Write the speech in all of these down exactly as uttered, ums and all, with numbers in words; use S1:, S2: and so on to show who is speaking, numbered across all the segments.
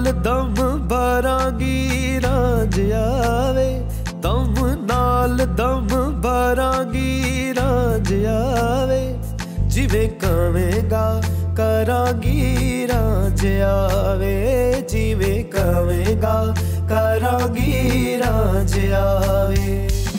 S1: नाल दम भरांगी राज आवे, दम नाल दम भरांगी राज आवे। जिवें कवेंगा करांगी राज आवे, जिवें कवेंगा करांगी राज आवे।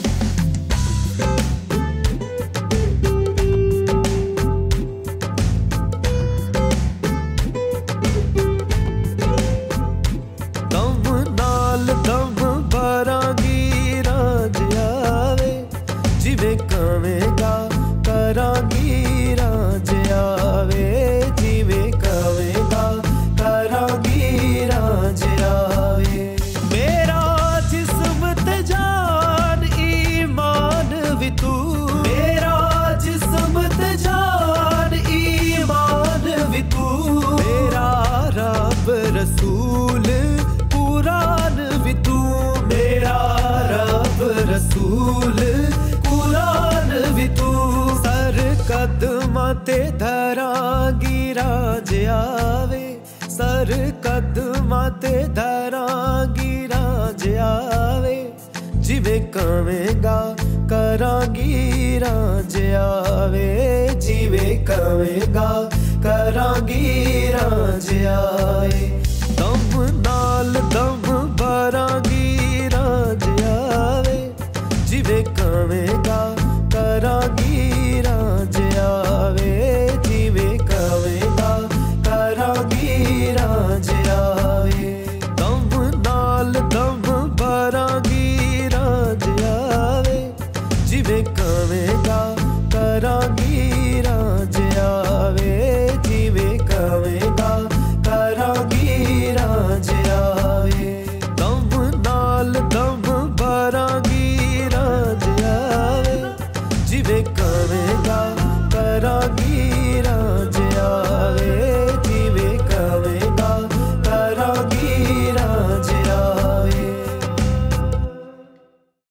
S1: दम भरांगी राज आवे, जिवें कवेंगा करांगी राज आवे, जिवें कवेंगा करांगी राज आवे। मेरा जिस्म ते जान ईमान भी तू, मेरा जिस्म ते जान ईमान भी तू। मेरा रब रसूल कुरान भी तू, मेरा रब रसूल कुरान भी तू। सर कदमां ते धरांगी राज आवे, सर कदमां ते धरांगी राज आवे। जिवें कवेंगा करांगी राज आवे, जिवें कवेंगा करांगी राज आवे। दम नाल दम भरांगी राज आवे, जिवें कवेंगा करांगी राज आवे, जिवें कवेंगा करांगी राज आवे। दम नाल दम भरांगी राज आवे, जिवें कवेंगा करांगी